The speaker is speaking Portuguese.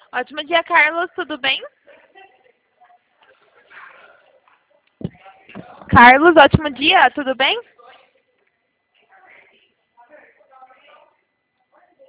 Ótimo dia, Carlos. Tudo bem? Carlos, ótimo dia. Tudo bem?